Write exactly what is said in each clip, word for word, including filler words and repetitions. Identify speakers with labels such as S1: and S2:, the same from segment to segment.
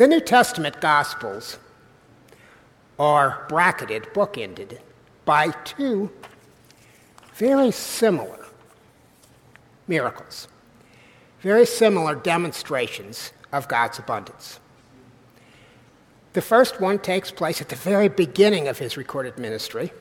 S1: The New Testament Gospels are bracketed, bookended, by two very similar miracles, very similar demonstrations of God's abundance. The first one takes place at the very beginning of his recorded ministry,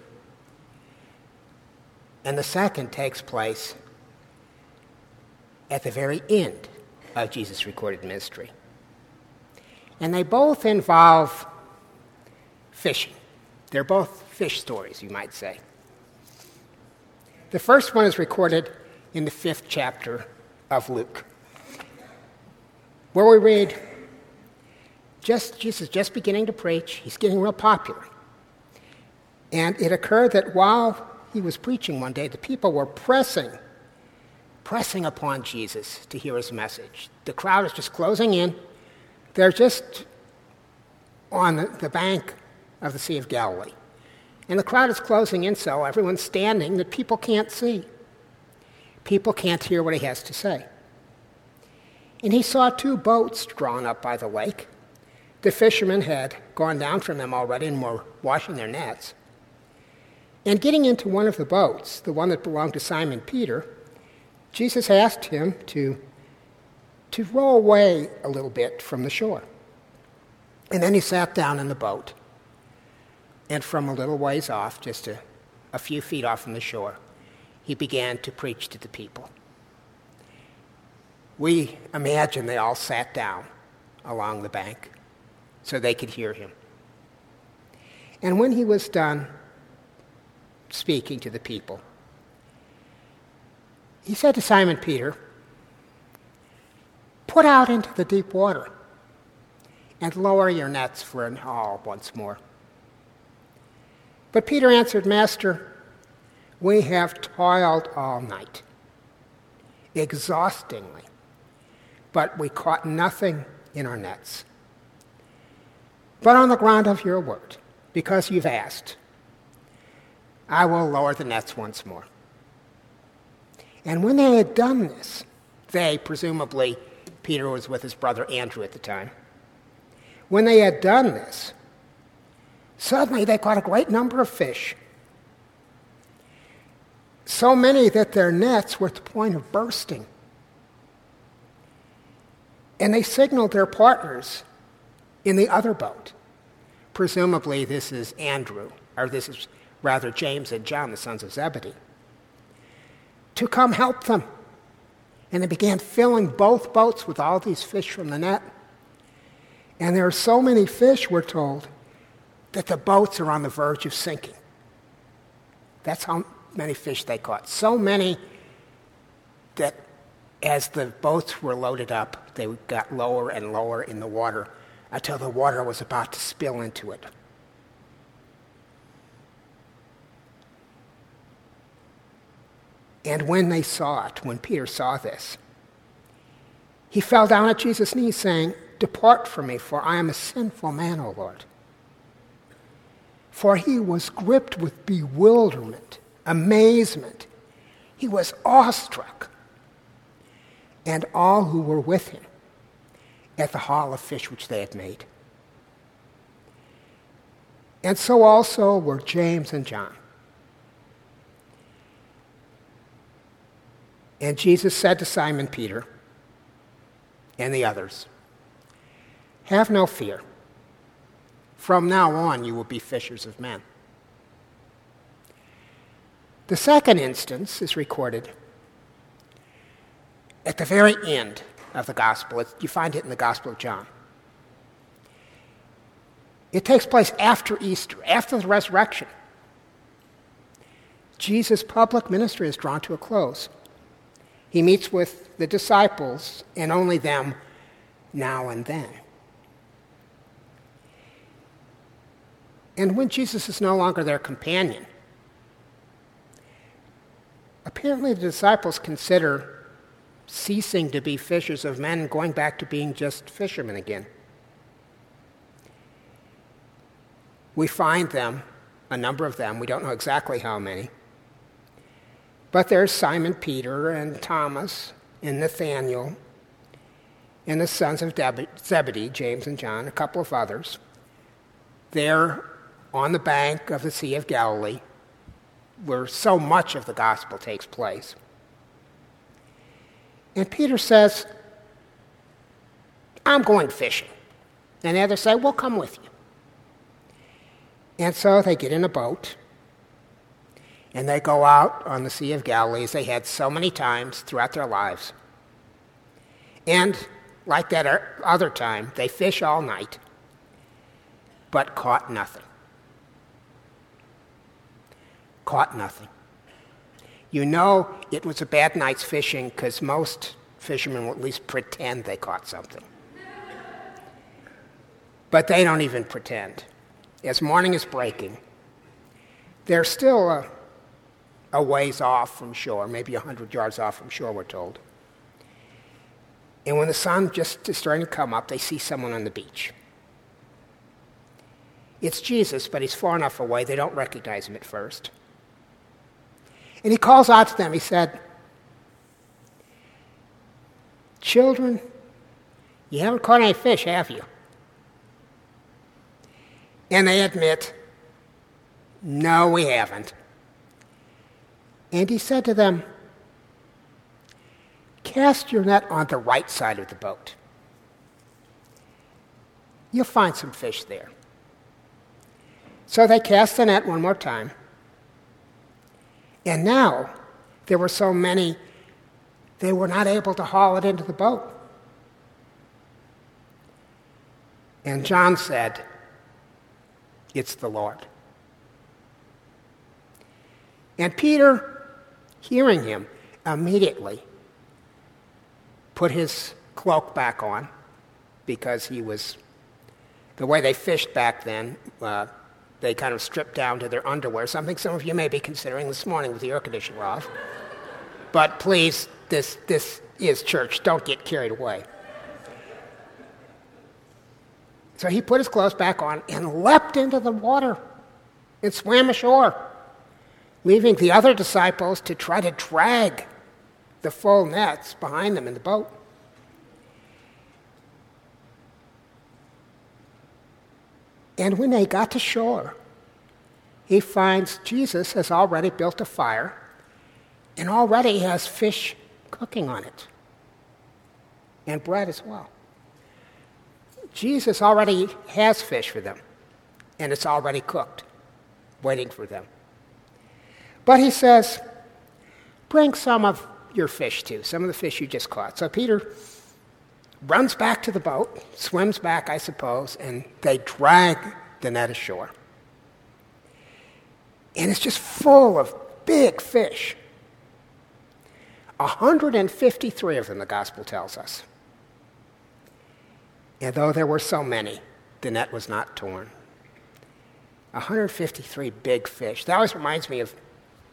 S1: and the second takes place at the very end of Jesus' recorded ministry. And they both involve fishing. They're both fish stories, you might say. The first one is recorded in the fifth chapter of Luke, where we read, just Jesus just beginning to preach, he's getting real popular. And it occurred that while he was preaching one day, the people were pressing, pressing upon Jesus to hear his message. The crowd is just closing in. They're just on the bank of the Sea of Galilee. And the crowd is closing in, so everyone's standing that people can't see. People can't hear what he has to say. And he saw two boats drawn up by the lake. The fishermen had gone down from them already and were washing their nets. And getting into one of the boats, the one that belonged to Simon Peter, Jesus asked him to, to row away a little bit from the shore. And then he sat down in the boat. And from a little ways off, just a, a few feet off from the shore, he began to preach to the people. We imagine they all sat down along the bank so they could hear him. And when he was done speaking to the people, he said to Simon Peter, "Put out into the deep water and lower your nets for an haul once more." But Peter answered, "Master, we have toiled all night, exhaustingly, but we caught nothing in our nets. But on the ground of your word, because you've asked, I will lower the nets once more." And when they had done this, they, presumably Peter was with his brother Andrew at the time, when they had done this, suddenly they caught a great number of fish, so many that their nets were at the point of bursting. And they signaled their partners in the other boat. Presumably this is Andrew, or this is rather James and John, the sons of Zebedee, to come help them. And they began filling both boats with all these fish from the net. And there are so many fish, we're told, that the boats are on the verge of sinking. That's how many fish they caught. So many that as the boats were loaded up, they got lower and lower in the water until the water was about to spill into it. And when they saw it, when Peter saw this, he fell down at Jesus' knees, saying, "Depart from me, for I am a sinful man, O Lord." For he was gripped with bewilderment, amazement. He was awestruck. And all who were with him at the haul of fish which they had made. And so also were James and John. And Jesus said to Simon Peter and the others, "Have no fear. From now on you will be fishers of men." The second instance is recorded at the very end of the gospel. It's, you find it in the Gospel of John. It takes place after Easter, after the resurrection. Jesus' public ministry is drawn to a close. He meets with the disciples, and only them, now and then. And when Jesus is no longer their companion, apparently the disciples consider ceasing to be fishers of men and going back to being just fishermen again. We find them, a number of them, we don't know exactly how many, but there's Simon Peter and Thomas and Nathaniel and the sons of Zebedee, James and John, a couple of others, there on the bank of the Sea of Galilee, where so much of the gospel takes place. And Peter says, I'm going fishing. And the others say, we'll come with you. And so they get in a boat, and they go out on the Sea of Galilee, as they had so many times throughout their lives. And like that other time, they fish all night, but caught nothing. Caught nothing. You know it was a bad night's fishing because most fishermen will at least pretend they caught something. But they don't even pretend. As morning is breaking, they're still a, a ways off from shore, maybe one hundred yards off from shore, we're told. And when the sun just is starting to come up, they see someone on the beach. It's Jesus, but he's far enough away, they don't recognize him at first. And he calls out to them, he said, children, you haven't caught any fish, have you? And they admit, no, we haven't. And he said to them, cast your net on the right side of the boat. You'll find some fish there. So they cast the net one more time. And now there were so many, they were not able to haul it into the boat. And John said, it's the Lord. And Peter, hearing him, immediately put his cloak back on, because he was, the way they fished back then, uh, they kind of stripped down to their underwear, something some of you may be considering this morning with the air conditioner off. But please, this, this is church. Don't get carried away. So he put his clothes back on and leapt into the water and swam ashore, leaving the other disciples to try to drag the full nets behind them in the boat. And when they got to shore, he finds Jesus has already built a fire and already has fish cooking on it and bread as well. Jesus already has fish for them, and it's already cooked, waiting for them. But he says, bring some of your fish too, some of the fish you just caught. So Peter runs back to the boat, swims back, I suppose, and they drag the net ashore. And it's just full of big fish. one hundred fifty-three of them, the gospel tells us. And though there were so many, the net was not torn. one hundred fifty-three big fish. That always reminds me of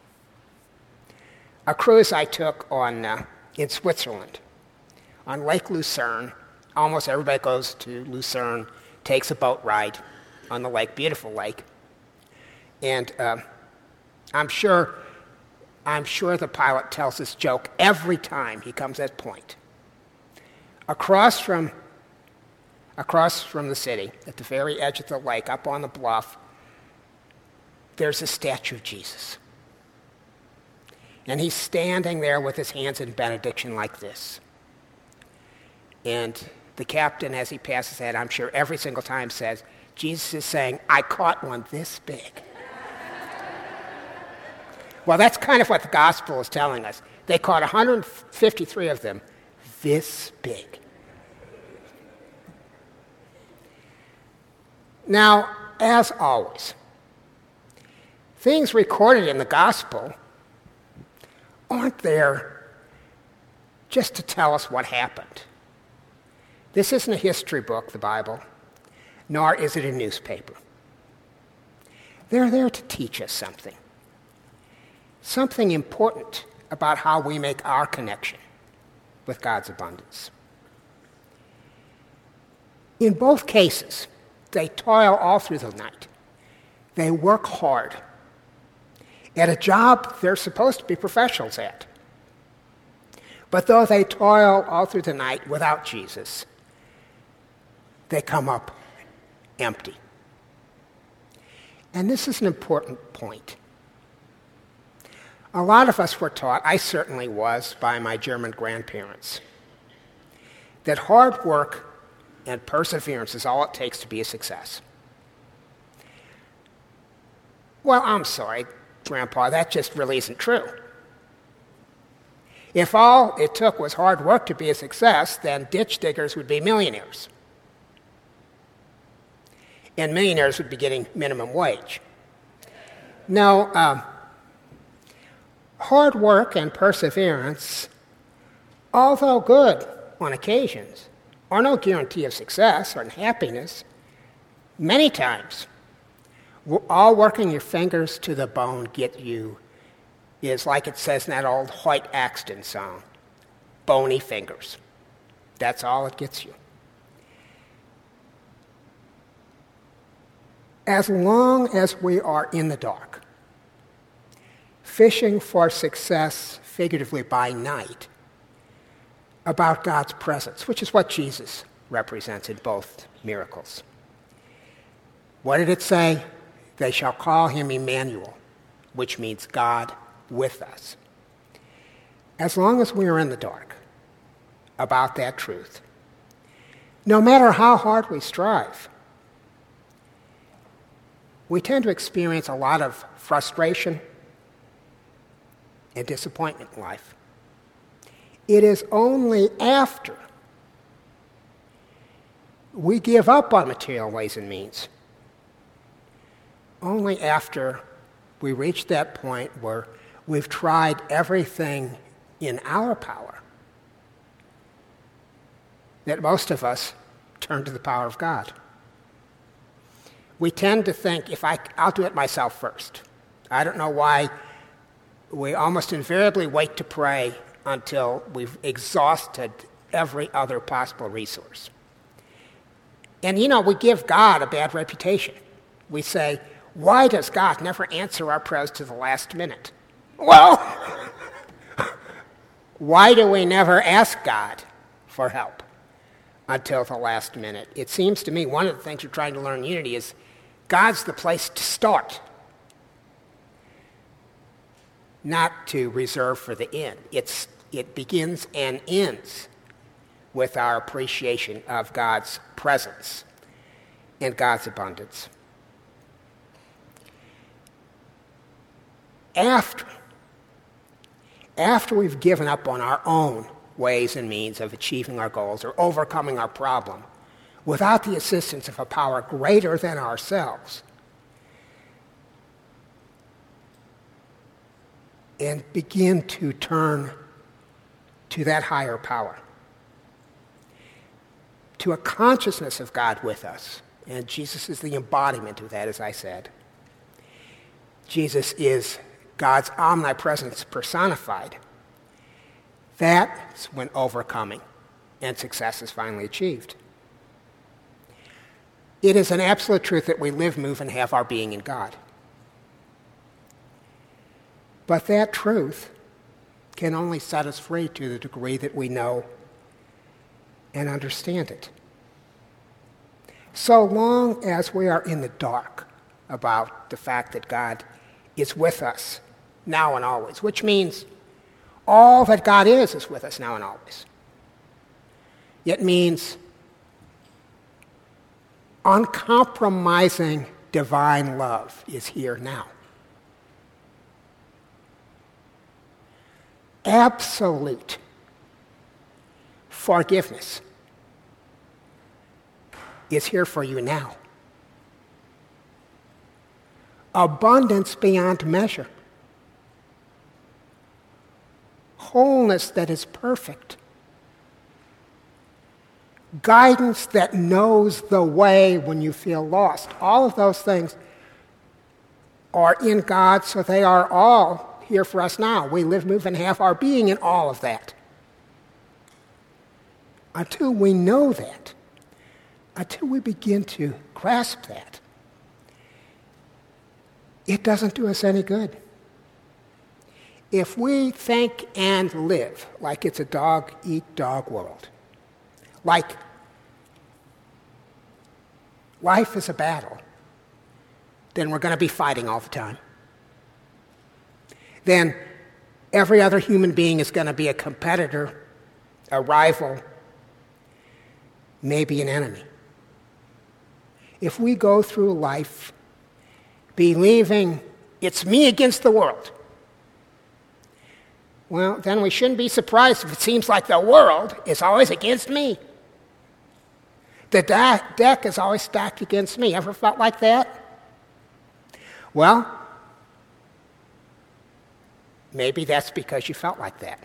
S1: a cruise I took on uh, in Switzerland, on Lake Lucerne. Almost everybody goes to Lucerne, takes a boat ride on the lake, beautiful lake. And uh, I'm sure, I'm sure the pilot tells this joke every time he comes at point. Across from, across from the city, at the very edge of the lake, up on the bluff, there's a statue of Jesus. And he's standing there with his hands in benediction like this. And the captain, as he passes that, I'm sure every single time says, Jesus is saying, I caught one this big. Well, that's kind of what the gospel is telling us. They caught one hundred fifty-three of them this big. Now, as always, things recorded in the gospel aren't there just to tell us what happened. This isn't a history book, the Bible, nor is it a newspaper. They're there to teach us something, something important about how we make our connection with God's abundance. In both cases, they toil all through the night. They work hard at a job they're supposed to be professionals at. But though they toil all through the night without Jesus, they come up empty. And this is an important point. A lot of us were taught, I certainly was, by my German grandparents, that hard work and perseverance is all it takes to be a success. Well, I'm sorry, Grandpa, that just really isn't true. If all it took was hard work to be a success, then ditch diggers would be millionaires. And millionaires would be getting minimum wage. No, um, hard work and perseverance, although good on occasions, are no guarantee of success or happiness. Many times, all working your fingers to the bone get you is, like it says in that old Hoyt Axton song, bony fingers. That's all it gets you. As long as we are in the dark, fishing for success, figuratively by night, about God's presence, which is what Jesus represents in both miracles. What did it say? They shall call him Emmanuel, which means God with us. As long as we are in the dark about that truth, no matter how hard we strive, we tend to experience a lot of frustration and disappointment in life. It is only after we give up on material ways and means, only after we reach that point where we've tried everything in our power, that most of us turn to the power of God. We tend to think, if I, I'll do it myself first. I don't know why we almost invariably wait to pray until we've exhausted every other possible resource. And, you know, we give God a bad reputation. We say, why does God never answer our prayers to the last minute? Well, why do we never ask God for help until the last minute? It seems to me one of the things we're trying to learn in Unity is God's the place to start, not to reserve for the end. It's, it begins and ends with our appreciation of God's presence and God's abundance. After, after we've given up on our own ways and means of achieving our goals or overcoming our problem, without the assistance of a power greater than ourselves, and begin to turn to that higher power, to a consciousness of God with us. And Jesus is the embodiment of that, as I said. Jesus is God's omnipresence personified. That's when overcoming and success is finally achieved. It is an absolute truth that we live, move, and have our being in God. But that truth can only set us free to the degree that we know and understand it. So long as we are in the dark about the fact that God is with us now and always, which means all that God is is with us now and always. It means uncompromising divine love is here now. Absolute forgiveness is here for you now. Abundance beyond measure. Wholeness that is perfect. Guidance that knows the way when you feel lost. All of those things are in God, so they are all here for us now. We live, move, and have our being in all of that. Until we know that, until we begin to grasp that, it doesn't do us any good. if we think and live like it's a dog-eat-dog world, like life is a battle, then we're going to be fighting all the time. Then every other human being is going to be a competitor, a rival, maybe an enemy. If we go through life believing it's me against the world, well, then we shouldn't be surprised if it seems like the world is always against me. The da- deck is always stacked against me. Ever felt like that? Well, maybe that's because you felt like that.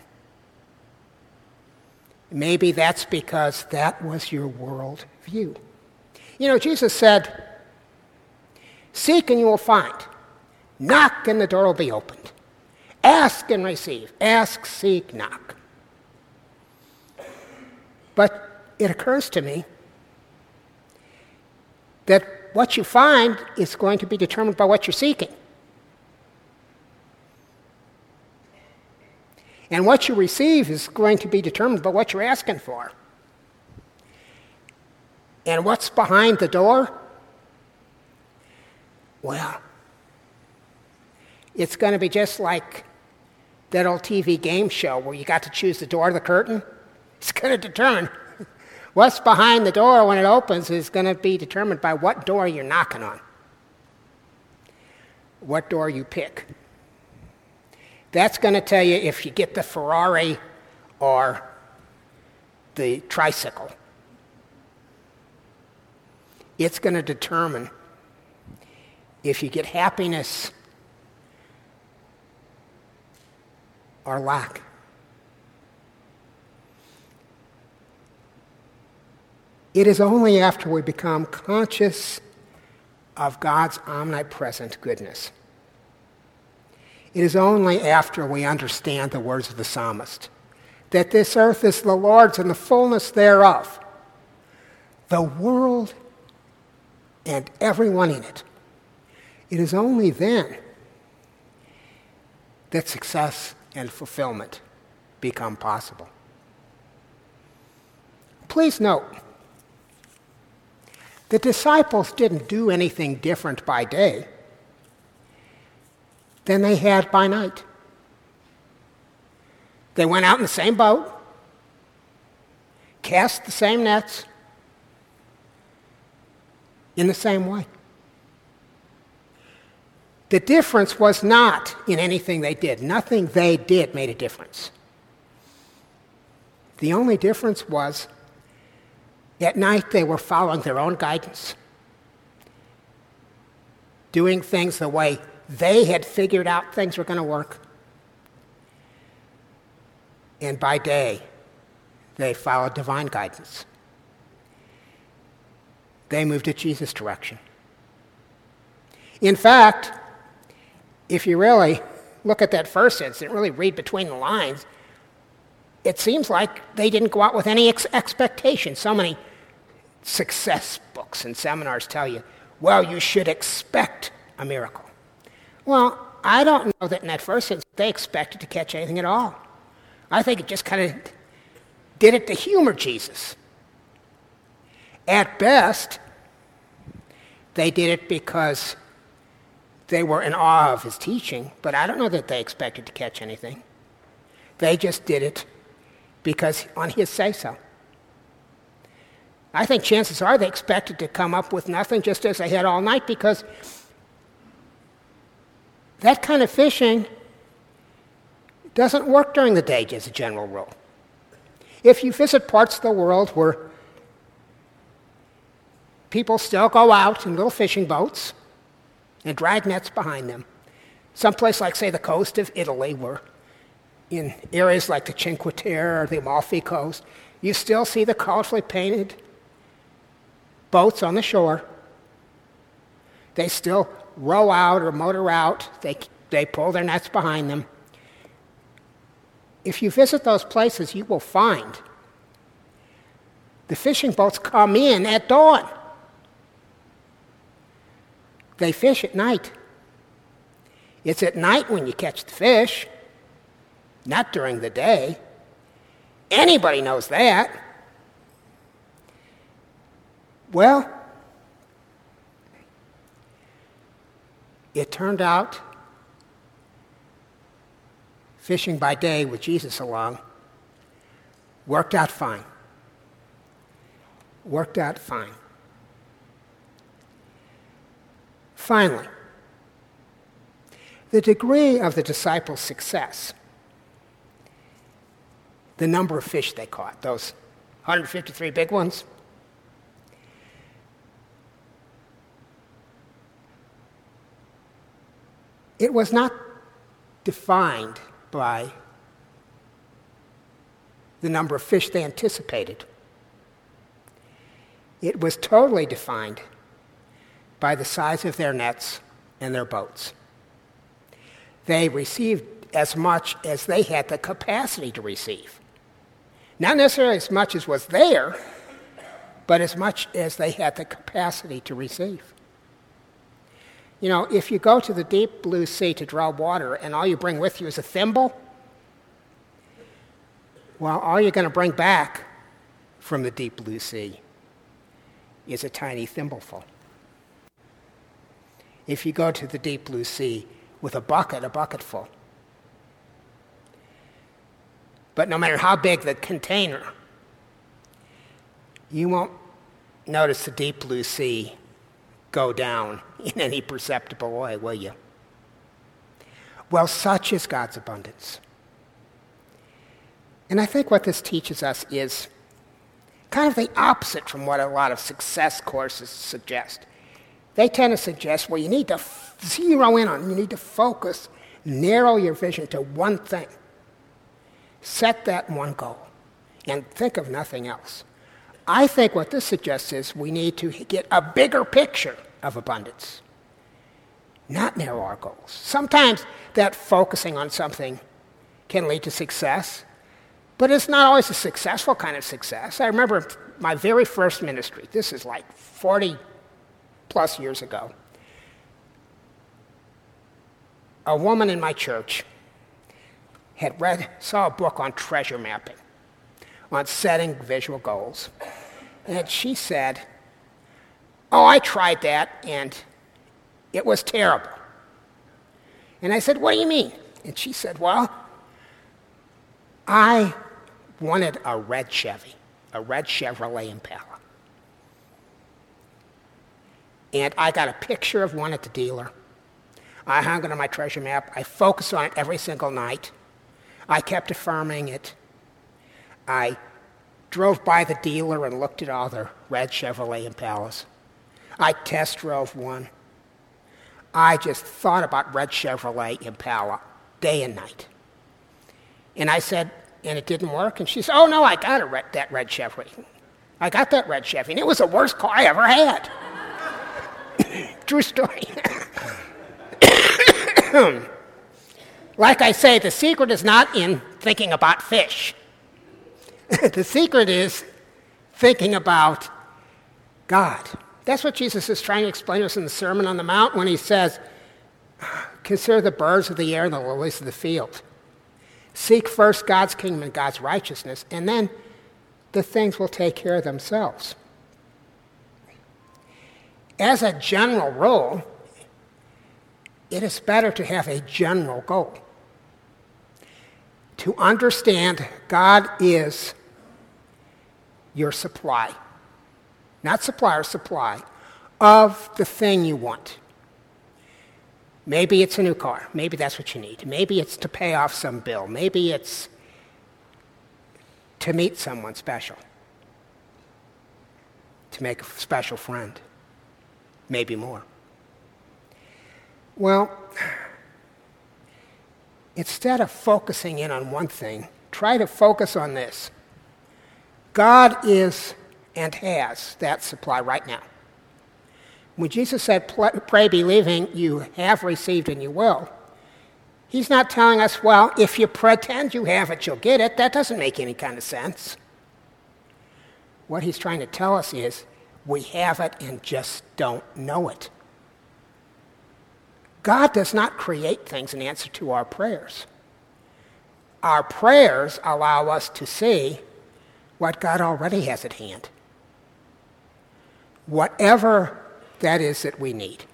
S1: Maybe that's because that was your world view. You know, Jesus said, "Seek and you will find. Knock and the door will be opened. Ask and receive. Ask, seek, knock." But it occurs to me that what you find is going to be determined by what you're seeking. And what you receive is going to be determined by what you're asking for. And what's behind the door? Well, it's going to be just like that old T V game show where you got to choose the door or the curtain. It's going to determine what's behind the door when it opens is going to be determined by what door you're knocking on, what door you pick. That's going to tell you if you get the Ferrari or the tricycle. It's going to determine if you get happiness or lack. It is only after we become conscious of God's omnipresent goodness. It is only after we understand the words of the psalmist, that this earth is the Lord's and the fullness thereof, the world and everyone in it. It is only then that success and fulfillment become possible. Please note, the disciples didn't do anything different by day than they had by night. They went out in the same boat, cast the same nets, in the same way. The difference was not in anything they did. Nothing they did made a difference. The only difference was at night they were following their own guidance, doing things the way they had figured out things were going to work. And by day, they followed divine guidance. They moved in Jesus' direction. In fact, if you really look at that first incident, really read between the lines, it seems like they didn't go out with any ex- expectation. So many success books and seminars tell you, well, you should expect a miracle. Well, I don't know that in that first instance they expected to catch anything at all. I think it just kind of did it to humor Jesus. At best, they did it because they were in awe of his teaching, but I don't know that they expected to catch anything. They just did it because on his say-so. I think chances are they expected to come up with nothing just as they had all night, because that kind of fishing doesn't work during the day as a general rule. If you visit parts of the world where people still go out in little fishing boats and drag nets behind them, someplace like, say, the coast of Italy, where in areas like the Cinque Terre or the Amalfi Coast, you still see the colorfully painted boats on the shore. They still row out or motor out. They, they pull their nets behind them. If you visit those places, you will find the fishing boats come in at dawn. They fish at night. It's at night when you catch the fish. not during the day. Anybody knows that. Well, it turned out fishing by day with Jesus along worked out fine. Worked out fine. Finally, the degree of the disciples' success, the number of fish they caught, those one hundred fifty-three big ones, it was not defined by the number of fish they anticipated. It was totally defined by the size of their nets and their boats. They received as much as they had the capacity to receive. Not necessarily as much as was there, but as much as they had the capacity to receive. You know, if you go to the deep blue sea to draw water and all you bring with you is a thimble, well, all you're going to bring back from the deep blue sea is a tiny thimbleful. If you go to the deep blue sea with a bucket, a bucketful. But no matter how big the container, you won't notice the deep blue sea go down in any perceptible way, will you? Well, such is God's abundance. And I think what this teaches us is kind of the opposite from what a lot of success courses suggest. They tend to suggest, well, you need to f- zero in on, you need to focus, narrow your vision to one thing. Set that one goal and think of nothing else. I think what this suggests is we need to get a bigger picture of abundance, not narrow our goals. Sometimes that focusing on something can lead to success, but it's not always a successful kind of success. I remember my very first ministry. This is like forty plus years ago. A woman in my church had read, saw a book on treasure mapping, on setting visual goals. And she said, oh, I tried that, and it was terrible. And I said, what do you mean? And she said, well, I wanted a red Chevy, a red Chevrolet Impala. And I got a picture of one at the dealer. I hung it on my treasure map. I focused on it every single night. I kept affirming it. I drove by the dealer and looked at all the red Chevrolet Impalas. I test drove one. I just thought about red Chevrolet Impala day and night. And I said, and it didn't work? And she said, oh, no, I got a red, that red Chevy. I got that red Chevy, and it was the worst car I ever had. True story. Like I say, the secret is not in thinking about fish. The secret is thinking about God. That's what Jesus is trying to explain to us in the Sermon on the Mount when he says, consider the birds of the air and the lilies of the field. Seek first God's kingdom and God's righteousness, and then the things will take care of themselves. As a general rule, it is better to have a general goal. To understand God is your supply, not supplier, supply, of the thing you want. Maybe it's a new car. Maybe that's what you need. Maybe it's to pay off some bill. Maybe it's to meet someone special, to make a special friend. Maybe more. Well, instead of focusing in on one thing, try to focus on this. God is and has that supply right now. When Jesus said, pray believing you have received and you will, he's not telling us, well, if you pretend you have it, you'll get it. That doesn't make any kind of sense. What he's trying to tell us is, we have it and just don't know it. God does not create things in answer to our prayers. our prayers allow us to see what God already has at hand. Whatever that is that we need.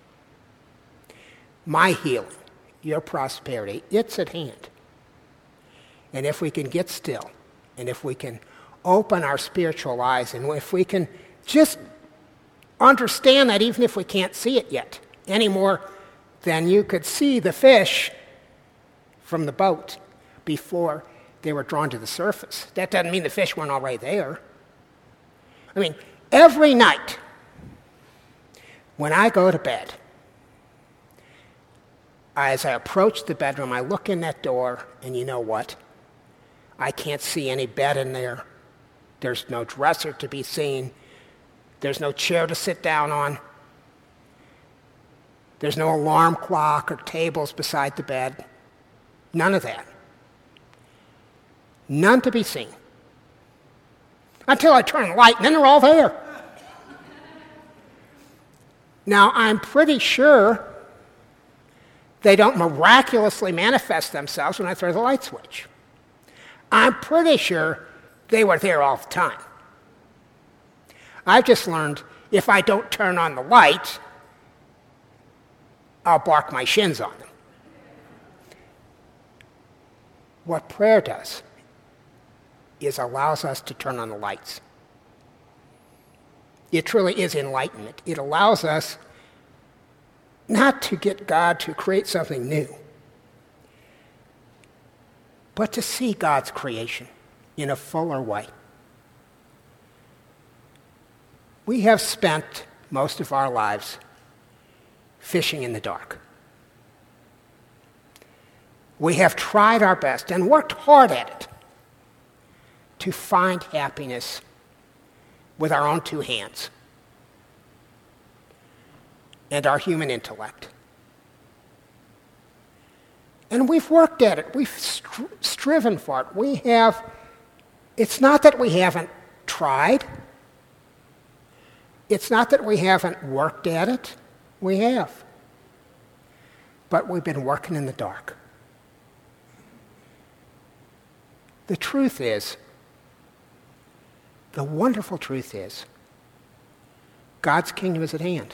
S1: My healing, your prosperity, it's at hand. And if we can get still, and if we can open our spiritual eyes, and if we can just understand that even if we can't see it yet, any more than you could see the fish from the boat before they were drawn to the surface. That doesn't mean the fish weren't already there. I mean, every night when I go to bed, as I approach the bedroom, I look in that door, and you know what? I can't see any bed in there. There's no dresser to be seen. There's no chair to sit down on. There's no alarm clock or tables beside the bed. None of that. None to be seen. Until I turn the light, and then they're all there. Now, I'm pretty sure they don't miraculously manifest themselves when I throw the light switch. I'm pretty sure they were there all the time. I've just learned if I don't turn on the light, I'll bark my shins on them. What prayer does is allows us to turn on the lights. It truly is enlightenment. It allows us not to get God to create something new, but to see God's creation in a fuller way. We have spent most of our lives fishing in the dark. We have tried our best and worked hard at it to find happiness with our own two hands and our human intellect. And we've worked at it. We've stri- striven for it. We have, it's not that we haven't tried. It's not that we haven't worked at it. We have. But we've been working in the dark. The truth is, the wonderful truth is, God's kingdom is at hand.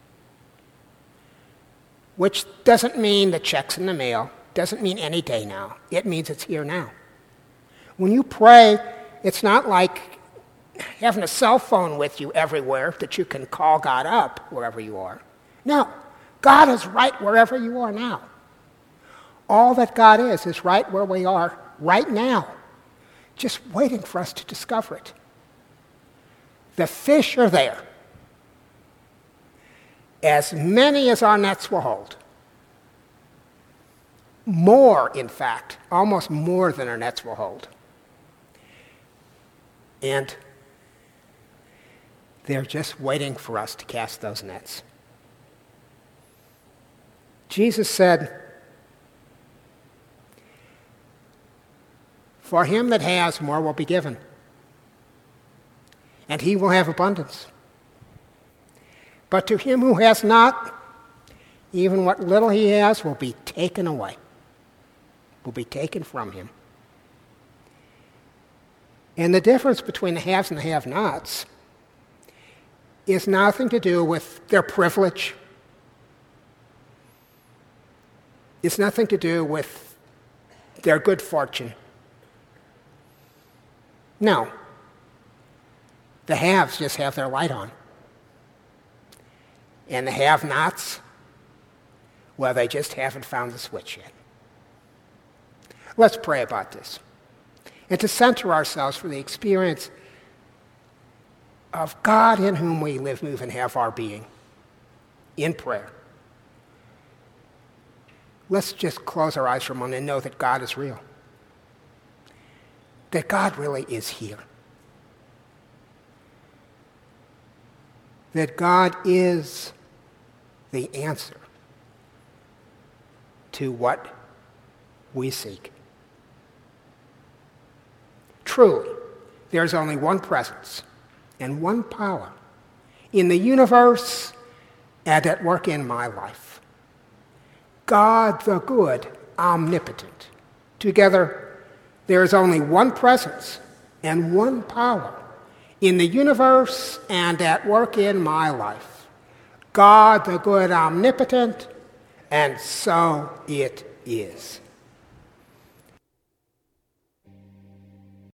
S1: Which doesn't mean the check's in the mail, doesn't mean any day now. It means it's here now. When you pray, it's not like having a cell phone with you everywhere that you can call God up wherever you are. No, God is right wherever you are now. All that God is is right where we are right now, just waiting for us to discover it. The fish are there. As many as our nets will hold. More, in fact, almost more than our nets will hold. And they're just waiting for us to cast those nets. Jesus said, "For him that has, more will be given, and he will have abundance. But to him who has not, even what little he has will be taken away, will be taken from him." And the difference between the haves and the have-nots is nothing to do with their privilege. It's nothing to do with their good fortune. No. The haves just have their light on. And the have-nots, well, they just haven't found the switch yet. Let's pray about this. And to center ourselves for the experience of God in whom we live, move, and have our being in prayer. Let's just close our eyes for a moment and know that God is real. That God really is here. That God is the answer to what we seek. Truly, there is only one presence and one power in the universe and at work in my life. God the good, omnipotent, together There is only one presence and one power in the universe and at work in my life. God, the good omnipotent, and so it is.